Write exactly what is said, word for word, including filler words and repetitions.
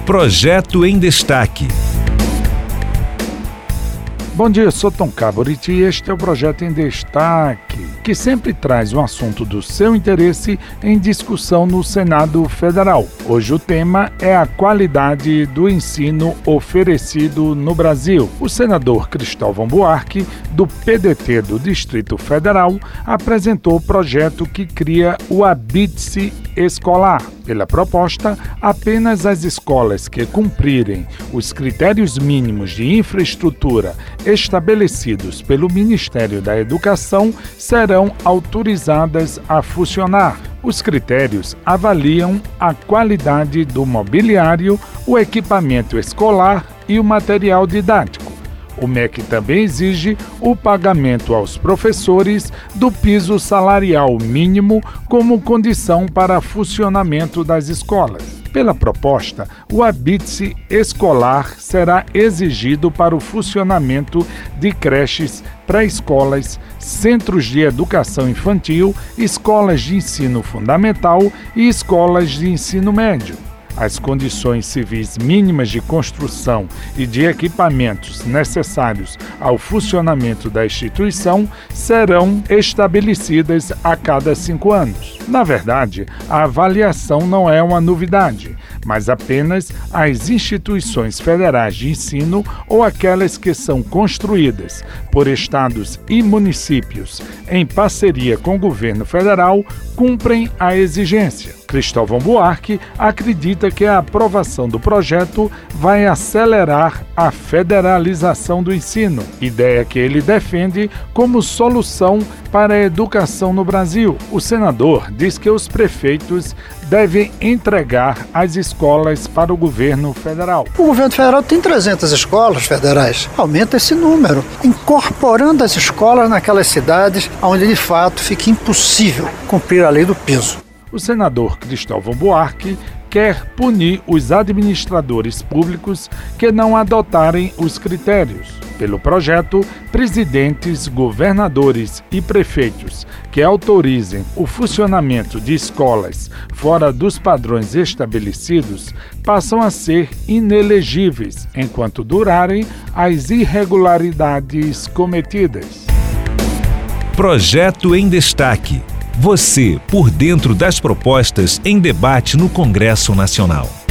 Projeto em Destaque. Bom dia, eu sou Tom Caboriti e este é o Projeto em Destaque, que sempre traz um assunto do seu interesse em discussão no Senado Federal. Hoje o tema é a qualidade do ensino oferecido no Brasil. O senador Cristóvão Buarque, do P D T do Distrito Federal, apresentou o projeto que cria o Habite-se Escolar. Pela proposta, apenas as escolas que cumprirem os critérios mínimos de infraestrutura estabelecidos pelo Ministério da Educação serão autorizadas a funcionar. Os critérios avaliam a qualidade do mobiliário, o equipamento escolar e o material didático. O M E C também exige o pagamento aos professores do piso salarial mínimo como condição para funcionamento das escolas. Pela proposta, o Habite-se Escolar será exigido para o funcionamento de creches, pré-escolas, centros de educação infantil, escolas de ensino fundamental e escolas de ensino médio. As condições civis mínimas de construção e de equipamentos necessários ao funcionamento da instituição serão estabelecidas a cada cinco anos. Na verdade, a avaliação não é uma novidade, mas apenas as instituições federais de ensino ou aquelas que são construídas por estados e municípios em parceria com o governo federal cumprem a exigência. Cristóvão Buarque acredita que a aprovação do projeto vai acelerar a federalização do ensino, ideia que ele defende como solução para a educação no Brasil. O senador diz que os prefeitos devem entregar as escolas para o governo federal. O governo federal tem trezentas escolas federais. Aumenta esse número, incorporando as escolas naquelas cidades onde de fato fica impossível cumprir a lei do piso. O senador Cristóvão Buarque quer punir os administradores públicos que não adotarem os critérios. Pelo projeto, presidentes, governadores e prefeitos que autorizem o funcionamento de escolas fora dos padrões estabelecidos passam a ser inelegíveis enquanto durarem as irregularidades cometidas. Projeto em Destaque. Você por dentro das propostas em debate no Congresso Nacional.